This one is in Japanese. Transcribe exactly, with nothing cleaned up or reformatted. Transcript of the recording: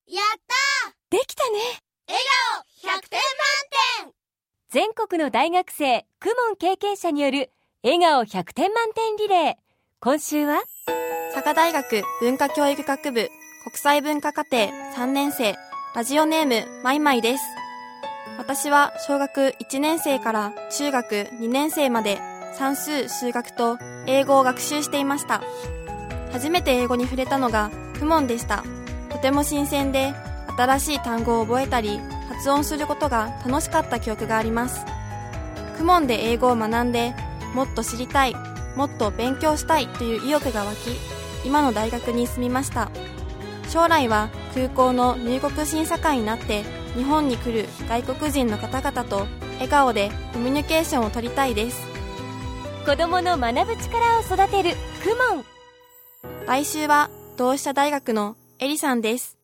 やったー、 できたね。 笑顔ひゃくてん満点。 全国の大学生公文経験者による笑顔ひゃくてん満点リレー。今週は佐賀大学文化教育学部国際文化課程さんねん生、ラジオネームまいまいです。私は小学いちねん生から中学にねん生まで算数、数学と英語を学習していました。初めて英語に触れたのが公文でした。とても新鮮で、新しい単語を覚えたり発音することが楽しかった記憶があります。公文で英語を学んで、もっと知りたい、もっと勉強したいという意欲が湧き、今の大学に進みました。将来は空港の入国審査官になって日本に来る外国人の方々と笑顔でコミュニケーションを取りたいです。 子どもの学ぶ力を育てる公文。 来週は同志社大学のエリさんです。